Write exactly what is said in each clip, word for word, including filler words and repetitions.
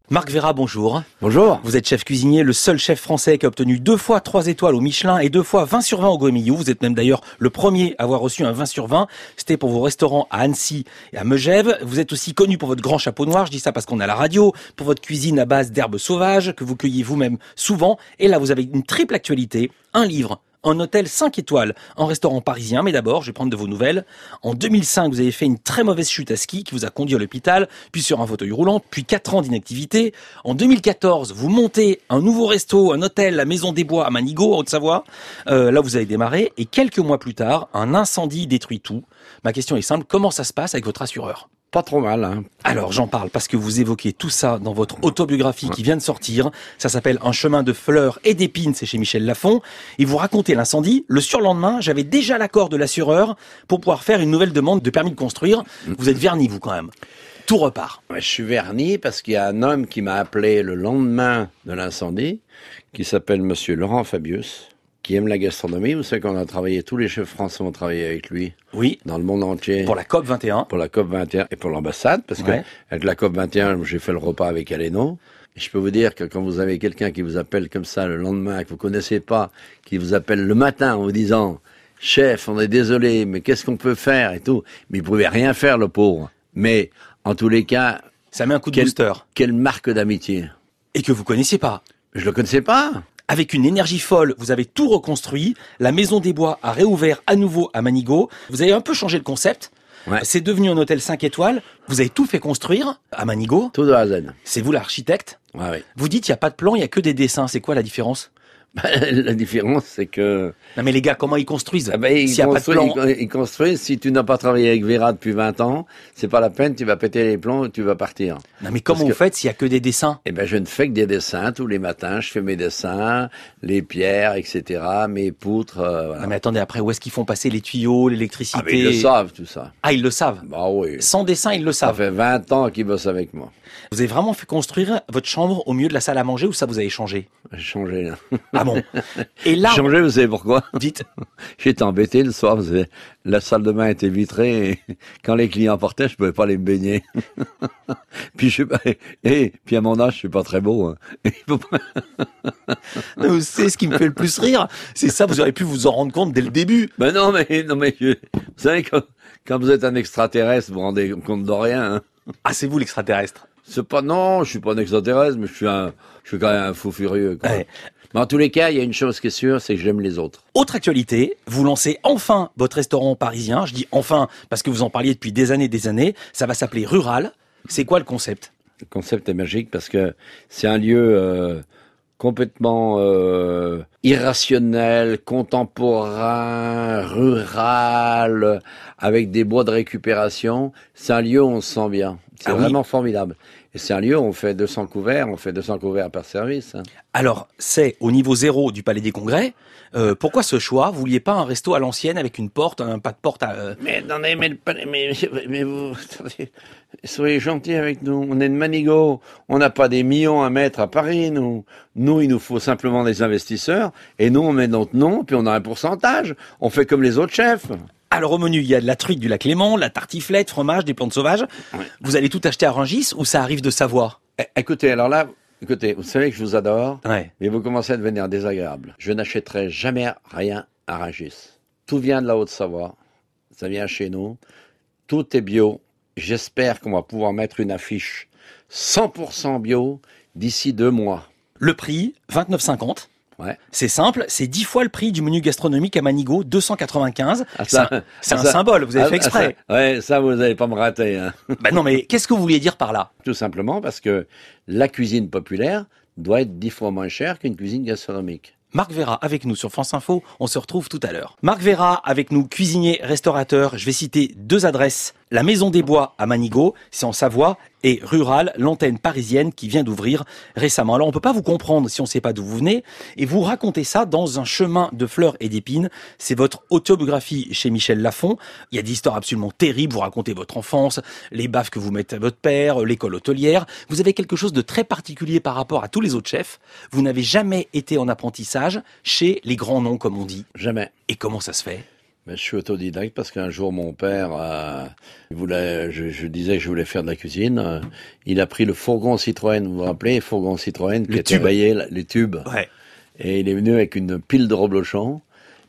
Marc Veyrat, bonjour. Bonjour. Vous êtes chef cuisinier, le seul chef français qui a obtenu deux fois trois étoiles au Michelin et deux fois vingt sur vingt au Goemillou. Vous êtes même d'ailleurs le premier à avoir reçu un vingt sur vingt. C'était pour vos restaurants à Annecy et à Megève. Vous êtes aussi connu pour votre grand chapeau noir, je dis ça parce qu'on a la radio, pour votre cuisine à base d'herbes sauvages que vous cueillez vous-même souvent. Et là, vous avez une triple actualité, un livre, un hôtel cinq étoiles, un restaurant parisien. Mais d'abord, je vais prendre de vos nouvelles. En deux mille cinq, vous avez fait une très mauvaise chute à ski qui vous a conduit à l'hôpital, puis sur un fauteuil roulant, puis quatre ans d'inactivité. En deux mille quatorze, vous montez un nouveau resto, un hôtel, la Maison des Bois à Manigot, en Haute-Savoie. Euh, là, vous avez démarré. Et quelques mois plus tard, un incendie détruit tout. Ma question est simple, comment ça se passe avec votre assureur ? Pas trop mal, hein. Alors, j'en parle parce que vous évoquez tout ça dans votre autobiographie qui vient de sortir. Ça s'appelle Un chemin de fleurs et d'épines, c'est chez Michel Lafon. Et vous racontez l'incendie. Le surlendemain, j'avais déjà l'accord de l'assureur pour pouvoir faire une nouvelle demande de permis de construire. Vous êtes verni, vous, quand même. Tout repart. Ouais, je suis verni parce qu'il y a un homme qui m'a appelé le lendemain de l'incendie, qui s'appelle Monsieur Laurent Fabius, qui aime la gastronomie. Vous savez qu'on a travaillé, tous les chefs français ont travaillé avec lui. Oui. Dans le monde entier. Pour la COP vingt et un. Pour la COP vingt et un et pour l'ambassade, parce Ouais. que avec la COP vingt et un, j'ai fait le repas avec Aleno. Et je peux vous dire que quand vous avez quelqu'un qui vous appelle comme ça le lendemain, que vous connaissez pas, qui vous appelle le matin en vous disant « Chef, on est désolé, mais qu'est-ce qu'on peut faire ?» et tout. Mais il pouvait rien faire, le pauvre. Mais, en tous les cas, Ça met un coup de quel- booster. quelle marque d'amitié. Et que vous connaissiez pas. Je le connaissais pas. Avec une énergie folle, vous avez tout reconstruit. La Maison des Bois a réouvert à nouveau à Manigot. Vous avez un peu changé le concept. Ouais. C'est devenu un hôtel cinq étoiles. Vous avez tout fait construire à Manigot. Tout de A à Z. C'est vous l'architecte. Ouais, ouais. Vous dites il y a pas de plan, il y a que des dessins. C'est quoi la différence ? La différence, c'est que... Non mais les gars, comment ils construisent Ah ben, ils, s'il y a pas de construisent, plan? ils, ils construisent. Si tu n'as pas travaillé avec Veyrat depuis vingt ans, c'est pas la peine, tu vas péter les plombs et tu vas partir. Non mais comment Parce vous que- faites s'il y a que des dessins ? Eh ben, je ne fais que des dessins tous les matins. Je fais mes dessins, les pierres, et cetera, mes poutres. Euh, voilà. Non mais attendez, après où est-ce qu'ils font passer les tuyaux, l'électricité ? Ah, mais ils le savent, tout ça. Ah, ils le savent. Bah oui. Sans dessin, ils le Ça savent. fait vingt ans qu'ils bossent avec moi. Vous avez vraiment fait construire votre chambre au milieu de la salle à manger ou ça vous avez changé ? J'ai changé, là. Ah bon ? Et là, J'ai changé, vous savez pourquoi? dites. J'étais embêté le soir, parce que la salle de bain était vitrée, et quand les clients portaient, je pouvais pas les baigner. Puis je sais pas, et puis à mon âge, je suis pas très beau, hein. Il faut pas- Vous savez ce qui me fait le plus rire, c'est ça, vous auriez pu vous en rendre compte dès le début. Ben non, mais, non, mais, je- vous savez, quand, quand vous êtes un extraterrestre, vous vous rendez compte de rien, hein. Ah, c'est vous l'extraterrestre. C'est pas, non, je suis pas un extraterrestre, mais je suis un, je suis quand même un fou furieux, quoi. Ouais. Mais en tous les cas, il y a une chose qui est sûre, c'est que j'aime les autres. Autre actualité, vous lancez enfin votre restaurant parisien. Je dis enfin parce que vous en parliez depuis des années et des années. Ça va s'appeler Rural. C'est quoi le concept ? Le concept est magique parce que c'est un lieu euh, complètement euh, irrationnel, contemporain, rural, avec des bois de récupération. C'est un lieu où on se sent bien. C'est Ah oui. vraiment formidable. Et c'est un lieu où on fait deux cents couverts, on fait deux cents couverts par service, hein. Alors, c'est au niveau zéro du Palais des Congrès. Euh, pourquoi ce choix ? Vous vouliez pas un resto à l'ancienne avec une porte, un pas de porte à... euh, Mais attendez, mais, mais, mais, mais vous, attendez, soyez gentils avec nous. On est de Manigot. On n'a pas des millions à mettre à Paris, nous. Nous, il nous faut simplement des investisseurs. Et nous, on met notre nom, puis on a un pourcentage. On fait comme les autres chefs. Alors au menu, il y a de la truite du lac Léman, la tartiflette, fromage, des plantes sauvages. Ouais. Vous allez tout acheter à Rungis ou ça arrive de Savoie ? Eh, écoutez, alors là, écoutez, vous savez que je vous adore, Ouais. mais vous commencez à devenir désagréable. Je n'achèterai jamais rien à Rungis. Tout vient de la Haute-Savoie. Ça vient chez nous. Tout est bio. J'espère qu'on va pouvoir mettre une affiche cent pour cent bio d'ici deux mois. Le prix, vingt-neuf cinquante. Ouais. C'est simple, c'est dix fois le prix du menu gastronomique à Manigot, deux cent quatre-vingt-quinze. Ah, C'est ça- un, c'est ah, un ça- symbole, vous avez Ah, fait exprès. ah, ça- ouais, ça, vous n'allez pas me rater, hein. Bah non, mais qu'est-ce que vous vouliez dire par là ? Tout simplement parce que la cuisine populaire doit être dix fois moins chère qu'une cuisine gastronomique. Marc Veyrat avec nous sur France Info, on se retrouve tout à l'heure. Marc Veyrat avec nous, cuisinier, restaurateur, je vais citer deux adresses. La Maison des Bois à Manigot, c'est en Savoie, et Rural, l'antenne parisienne qui vient d'ouvrir récemment. Alors on peut pas vous comprendre si on sait pas d'où vous venez, et vous racontez ça dans Un chemin de fleurs et d'épines. C'est votre autobiographie chez Michel Lafon. Il y a des histoires absolument terribles, vous racontez votre enfance, les baffes que vous mettez à votre père, l'école hôtelière. Vous avez quelque chose de très particulier par rapport à tous les autres chefs. Vous n'avez jamais été en apprentissage chez les grands noms, comme on dit. Jamais. Et comment ça se fait ? Mais je suis autodidacte parce qu'un jour mon père euh, voulait, je, je disais que je voulais faire de la cuisine. Euh, il a pris le fourgon Citroën, vous vous rappelez, fourgon Citroën qui était baillé, les tubes. Ouais. Et il est venu avec une pile de reblochons.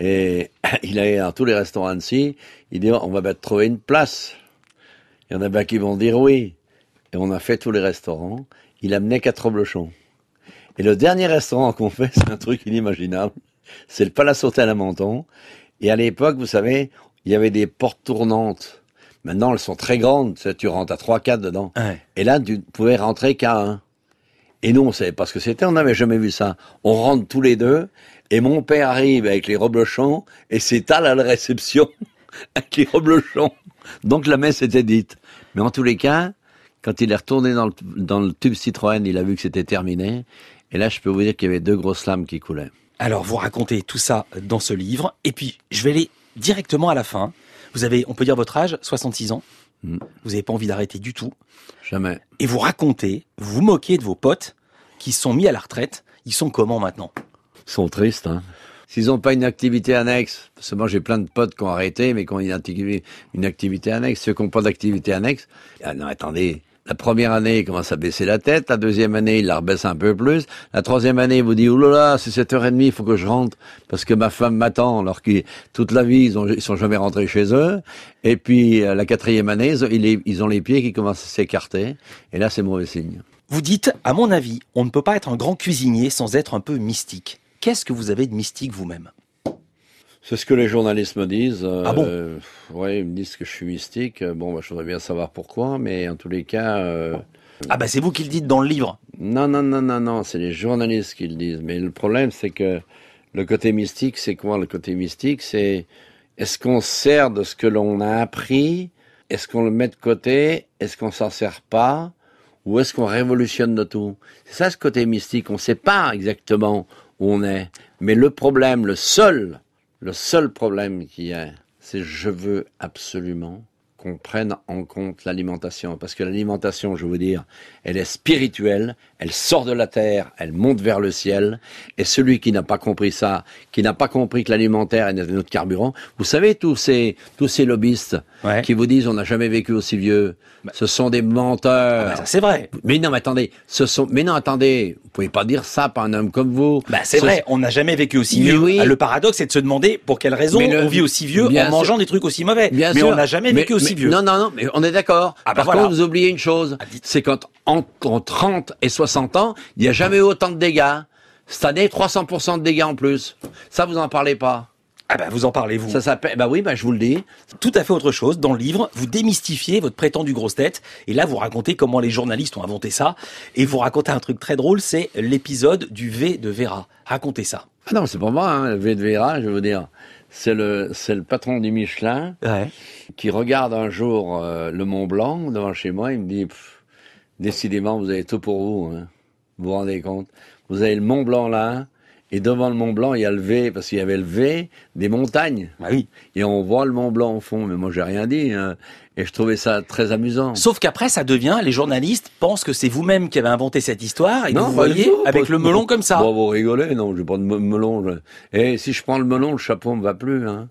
Et il allait dans tous les restaurants d'Annecy. Il dit, on va bien trouver une place. Il y en a bien qui vont dire oui. Et on a fait tous les restaurants. Il amenait quatre reblochons. Et le dernier restaurant qu'on fait, c'est un truc inimaginable. C'est le Palace Hôtel à Menton. Et à l'époque, vous savez, il y avait des portes tournantes. Maintenant, elles sont très grandes. Tu sais, tu rentres à trois, quatre dedans. Ouais. Et là, tu pouvais rentrer qu'à un. Et nous, on savait pas ce que c'était. On n'avait jamais vu ça. On rentre tous les deux. Et mon père arrive avec les reblochons. Et s'étale à la réception avec les reblochons. Donc, la messe était dite. Mais en tous les cas, quand il est retourné dans le, dans le tube Citroën, il a vu que c'était terminé. Et là, je peux vous dire qu'il y avait deux grosses lames qui coulaient. Alors, vous racontez tout ça dans ce livre. Et puis, je vais aller directement à la fin. Vous avez, on peut dire votre âge, soixante-six ans. Mmh. Vous n'avez pas envie d'arrêter du tout. Jamais. Et vous racontez, vous vous moquez de vos potes qui se sont mis à la retraite. Ils sont comment maintenant? Ils sont tristes, hein. S'ils n'ont pas une activité annexe, parce que moi j'ai plein de potes qui ont arrêté, mais qui ont une activité, une activité annexe. Ceux qui n'ont pas d'activité annexe, ah non, attendez. La première année, il commence à baisser la tête. La deuxième année, il la rebaisse un peu plus. La troisième année, il vous dit, oulala, c'est sept heures trente, il faut que je rentre parce que ma femme m'attend, alors qu'ils, toute la vie, ils ont, ils sont jamais rentrés chez eux. Et puis, la quatrième année, ils, ils ont les pieds qui commencent à s'écarter. Et là, c'est mauvais signe. Vous dites, à mon avis, on ne peut pas être un grand cuisinier sans être un peu mystique. Qu'est-ce que vous avez de mystique vous-même? C'est ce que les journalistes me disent. Euh, ah bon euh, Ouais, ils me disent que je suis mystique. Bon, bah, je voudrais bien savoir pourquoi, mais en tous les cas... Euh, ah bah c'est vous qui le dites dans le livre. Non, non, non, non, non, c'est les journalistes qui le disent. Mais le problème, c'est que le côté mystique, c'est quoi? Le côté mystique, c'est est-ce qu'on sert de ce que l'on a appris? Est-ce qu'on le met de côté? Est-ce qu'on s'en sert pas? Ou est-ce qu'on révolutionne de tout? C'est ça, ce côté mystique. On ne sait pas exactement où on est. Mais le problème, le seul... Le seul problème qu'il y a, c'est je veux absolument qu'on prenne en compte l'alimentation. Parce que l'alimentation, je veux vous dire, elle est spirituelle, elle sort de la terre, elle monte vers le ciel. Et celui qui n'a pas compris ça, qui n'a pas compris que l'alimentaire est notre carburant, vous savez, tous ces, tous ces lobbyistes ouais. qui vous disent on n'a jamais vécu aussi vieux, bah, ce sont des menteurs. Ah bah ça, c'est vrai. Mais non, mais attendez, ce sont, mais non, attendez, vous pouvez pas dire ça par un homme comme vous. Bah, c'est ce... vrai, on n'a jamais vécu aussi vieux. Oui. Le paradoxe, c'est de se demander pour quelle raison le... on vit aussi vieux en mangeant sûr. des trucs aussi mauvais. Bien mais sûr. on n'a jamais mais, vécu aussi mais, vieux. Non, non, non, mais on est d'accord. Ah bah par voilà. contre, vous oubliez une chose, ah, c'est quand entre trente et soixante ans, il n'y a jamais eu autant de dégâts. Cette année, trois cents pour cent de dégâts en plus. Ça, vous en parlez pas. Ah bah vous en parlez, vous. Ça s'appelle, bah oui, bah je vous le dis. Tout à fait autre chose. Dans le livre, vous démystifiez votre prétendue grosse tête. Et là, vous racontez comment les journalistes ont inventé ça. Et vous racontez un truc très drôle, c'est l'épisode du V de Vera. Racontez ça. Ah non, c'est pas moi, hein, le V de Vera, je veux dire. C'est le, c'est le patron du Michelin ouais. qui regarde un jour euh, le Mont Blanc devant chez moi. Il me dit, pff, décidément, vous avez tout pour vous. Hein. Vous vous rendez compte? Vous avez le Mont Blanc là. Et devant le Mont Blanc, il y a le V, parce qu'il y avait le V des montagnes. Ah oui. Et on voit le Mont Blanc au fond. Mais moi, j'ai rien dit. Hein. Et je trouvais ça très amusant. Sauf qu'après, ça devient, les journalistes pensent que c'est vous-même qui avez inventé cette histoire et que vous voyez avec pas, le melon comme ça. Bon, vous rigolez, non, je prends le melon. Je... Et si je prends le melon, le chapeau ne va plus. Hein.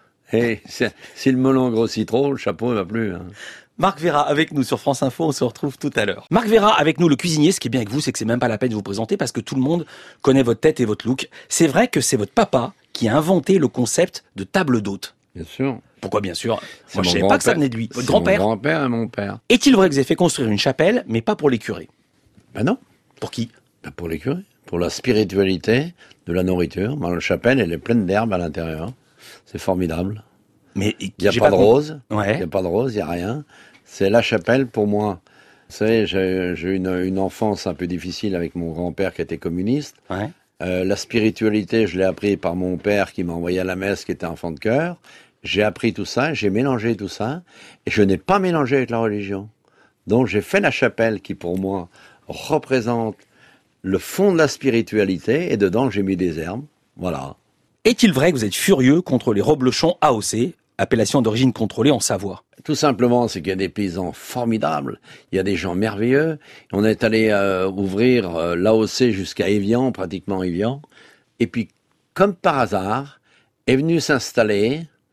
Et si le melon grossit trop, le chapeau ne va plus. Hein. Marc Vera avec nous sur France Info, on se retrouve tout à l'heure. Marc Vera avec nous, le cuisinier. Ce qui est bien avec vous, c'est que c'est même pas la peine de vous présenter parce que tout le monde connaît votre tête et votre look. C'est vrai que c'est votre papa qui a inventé le concept de table d'hôte. Bien sûr. Pourquoi bien sûr? Moi je savais pas que ça venait de lui. Votre grand-père. Mon grand-père et mon père. Est-il vrai que vous avez fait construire une chapelle, mais pas pour les curés? Ben non. Pour qui? Ben pour les curés. Pour la spiritualité de la nourriture. Ben, la chapelle, elle est pleine d'herbes à l'intérieur. C'est formidable. Mais il n'y a pas, pas de rose. Ouais. Il n'y a pas de rose, il n'y a rien. C'est la chapelle pour moi. Vous savez, j'ai, j'ai eu une, une enfance un peu difficile avec mon grand-père qui était communiste. Ouais. Euh, la spiritualité, je l'ai appris par mon père qui m'a envoyé à la messe, qui était enfant de cœur. J'ai appris tout ça, j'ai mélangé tout ça, et je n'ai pas mélangé avec la religion. Donc j'ai fait la chapelle qui, pour moi, représente le fond de la spiritualité, et dedans j'ai mis des herbes. Voilà. Est-il vrai que vous êtes furieux contre les reblochons A O C, appellation d'origine contrôlée en Savoie? Tout simplement, c'est qu'il y a des paysans formidables, il y a des gens merveilleux. On est allé euh, ouvrir euh, l'A O C jusqu'à Évian, pratiquement Évian. Et puis, comme par hasard, est venu s'installer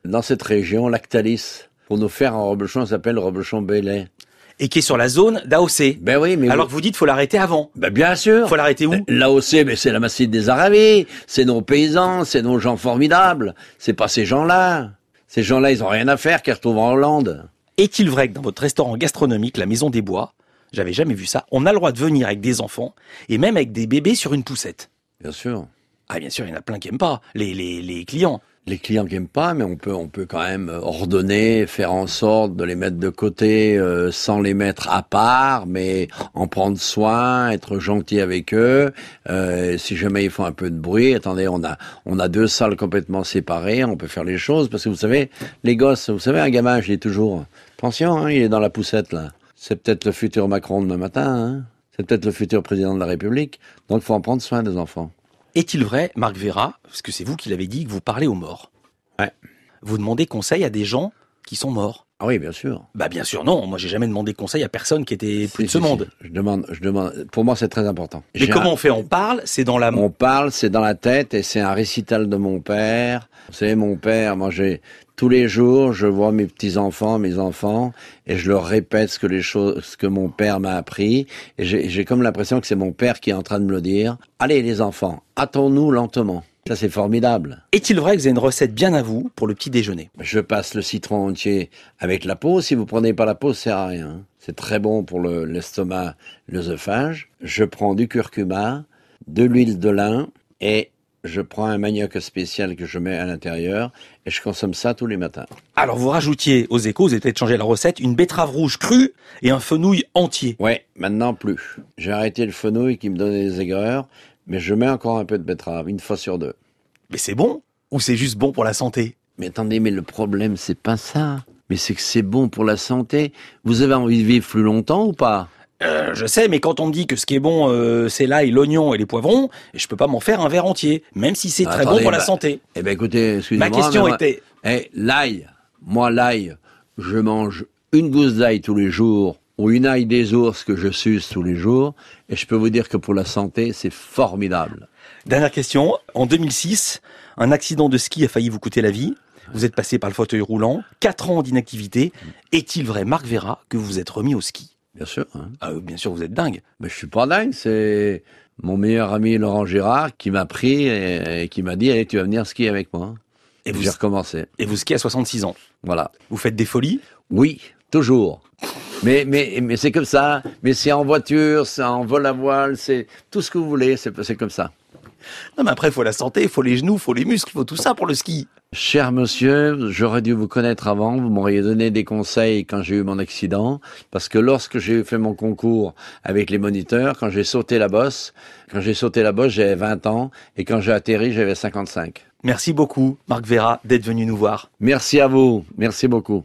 dans cette région, Lactalis, pour nous faire un reblochon, ça s'appelle le reblochon Bélay. Et qui est sur la zone d'A O C. Ben oui, mais alors vous... que vous dites faut l'arrêter avant. Ben bien sûr. Faut l'arrêter où? L'A O C, ben c'est la massif des Aravis, c'est nos paysans, c'est nos gens formidables. C'est pas ces gens-là. Ces gens-là, ils ont rien à faire qu'ils retrouvent en Hollande. Est-il vrai que dans votre restaurant gastronomique, la Maison des Bois, j'avais jamais vu ça, on a le droit de venir avec des enfants et même avec des bébés sur une poussette? Bien sûr. Ah bien sûr, il y en a plein qui aiment pas, les, les, les clients. Les clients qui aiment pas, mais on peut on peut quand même ordonner, faire en sorte de les mettre de côté euh, sans les mettre à part, mais en prendre soin, être gentil avec eux. Euh, si jamais ils font un peu de bruit, attendez, on a on a deux salles complètement séparées, on peut faire les choses parce que vous savez, les gosses, vous savez, un gamin, je dis toujours, attention, hein, il est dans la poussette là. C'est peut-être le futur Macron demain matin, hein. C'est peut-être le futur président de la République. Donc, il faut en prendre soin des enfants. Est-il vrai, Marc Veyrat, parce que c'est vous qui l'avez dit, que vous parlez aux morts? Ouais. Vous demandez conseil à des gens qui sont morts? Ah oui, bien sûr. Bah bien sûr non. Moi, j'ai jamais demandé conseil à personne qui était plus si, de ce si, monde. Si. Je demande, je demande. Pour moi, c'est très important. Mais comment un... on fait? On parle, c'est dans la. On parle, c'est dans la tête, et c'est un récital de mon père. Vous savez, mon père, moi, j'ai tous les jours, je vois mes petits enfants, mes enfants, et je leur répète ce que les choses, ce que mon père m'a appris, et j'ai, j'ai comme l'impression que c'est mon père qui est en train de me le dire. Allez, les enfants, hâtons-nous lentement. Ça, c'est formidable. Est-il vrai que vous avez une recette bien à vous pour le petit déjeuner? Je passe le citron entier avec la peau. Si vous prenez pas la peau, ça sert à rien. C'est très bon pour le, l'estomac, l'œsophage. Je prends du curcuma, de l'huile de lin et je prends un manioc spécial que je mets à l'intérieur et je consomme ça tous les matins. Alors vous rajoutiez aux Échos, vous avez peut-être changé la recette, une betterave rouge crue et un fenouil entier. Ouais, maintenant plus. J'ai arrêté le fenouil qui me donnait des aigreurs. Mais je mets encore un peu de betterave, une fois sur deux. Mais c'est bon? Ou c'est juste bon pour la santé? Mais attendez, mais le problème, c'est pas ça. Mais c'est que c'est bon pour la santé. Vous avez envie de vivre plus longtemps ou pas? Euh, je sais, mais quand on me dit que ce qui est bon, euh, c'est l'ail, l'oignon et les poivrons, je peux pas m'en faire un verre entier, même si c'est ah, très attendez, bon pour bah, la santé. Eh ben écoutez, excusez-moi. Ma question moi, était... Eh, l'ail, moi l'ail, je mange une gousse d'ail tous les jours, ou une ail des ours que je suce tous les jours, et je peux vous dire que pour la santé, c'est formidable. Dernière question. En deux mille six, un accident de ski a failli vous coûter la vie. Vous êtes passé par le fauteuil roulant. Quatre ans d'inactivité. Est-il vrai, Marc Veyrat, que vous vous êtes remis au ski? Bien sûr. Hein. Ah, bien sûr, vous êtes dingue. Mais je suis pas dingue. C'est mon meilleur ami Laurent Girard qui m'a pris et, et qui m'a dit, allez, tu vas venir skier avec moi. Et, et vous, j'ai recommencé. Et vous skiez à soixante-six ans. Voilà. Vous faites des folies? Oui, toujours. Mais, mais, mais c'est comme ça. Mais c'est en voiture, c'est en vol à voile, c'est tout ce que vous voulez, c'est, c'est comme ça. Non, mais après, il faut la santé, il faut les genoux, il faut les muscles, il faut tout ça pour le ski. Cher monsieur, j'aurais dû vous connaître avant, vous m'auriez donné des conseils quand j'ai eu mon accident, parce que lorsque j'ai fait mon concours avec les moniteurs, quand j'ai sauté la bosse, quand j'ai sauté la bosse, j'avais vingt ans, et quand j'ai atterri, j'avais cinquante-cinq. Merci beaucoup, Marc Veyrat, d'être venu nous voir. Merci à vous, merci beaucoup.